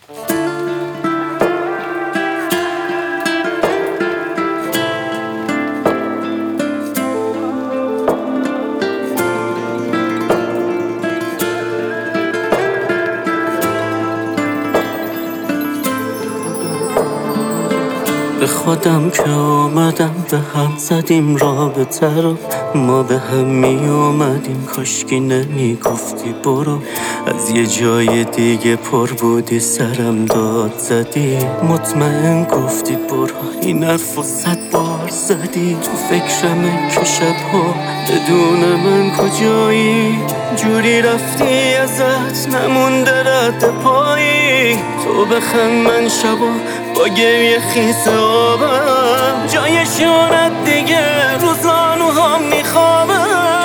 به خودم که آمدم به هم زدیم رابطه رو، ما به هم می اومدیم، کاشکی نمی گفتی برو. از یه جای دیگه پر بودی سرم داد زدی، مطمئن گفتی برو. این حرفو 100 بار زدی، تو فکرمه که شبها بدون من کجایی، جوری رفتی ازت نمونده رد پایی. تو بخند من شبا با گریه خیس آبم، جای شونت دیگه رو زانوهام میخوابم.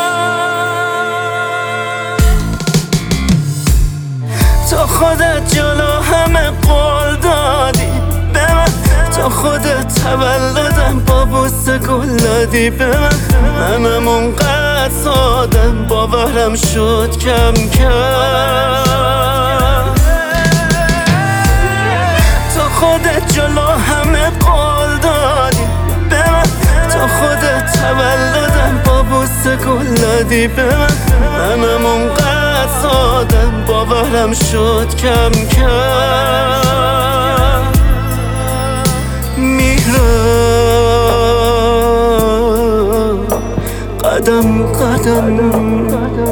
تو خودت جلو همه قول دادی به من، تو خودت تولدم با بوسه گل دادی به من. منم اونقدر سادم باورم شد کم کم. خودت جلو همه قول دادی به من، تو خودت تولدم با بوسه گل دادی به من. منم اونقدر سادم باورم شد کم کم. میرم قدم قدم.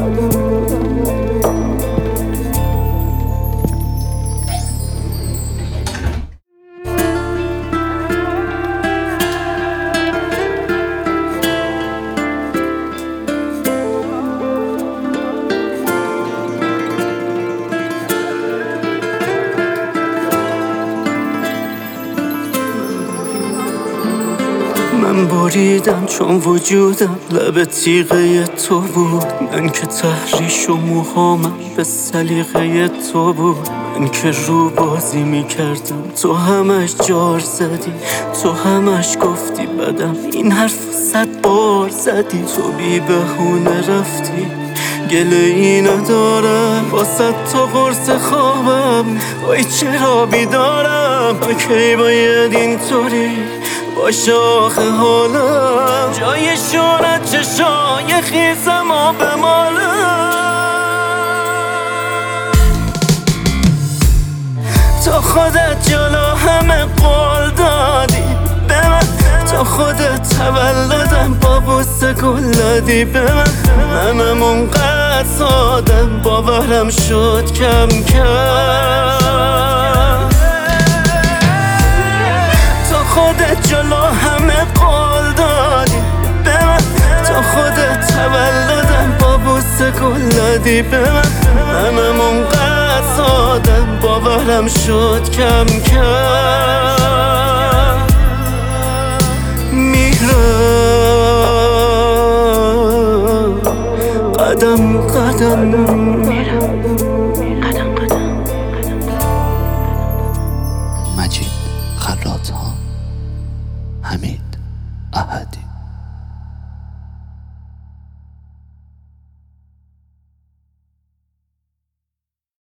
من بریدم چون وجودم لب تیغه تو بود، من که تحریش و موهامم به سلیقه تو بود. من که رو بازی میکردم تو همش جار زدی، تو همش گفتی بدم، این حرف 100 بار زدی. تو بی بهونه رفتی گله ای ندارم، واسه تو قرص خوابم وای چرا بیدارم. کی باید اینطوری باشه آخه حالم، جای شونت چشای خیسم و بمالم. تو خودت جلو همه قول دادی به من، تو خودت تولدم با بوسه گل دادی به من. منم اونقدر سادم باورم شد کم کم. تو خودت جلو همه قول دادی به من، تو خودت تولدم با بوسه گل دادی به من. منم اونقدر سادم باورم شد کم کم. میرم قدم قدم. میرم قدم قدم. مجید خراط‌ها، حمید احدی.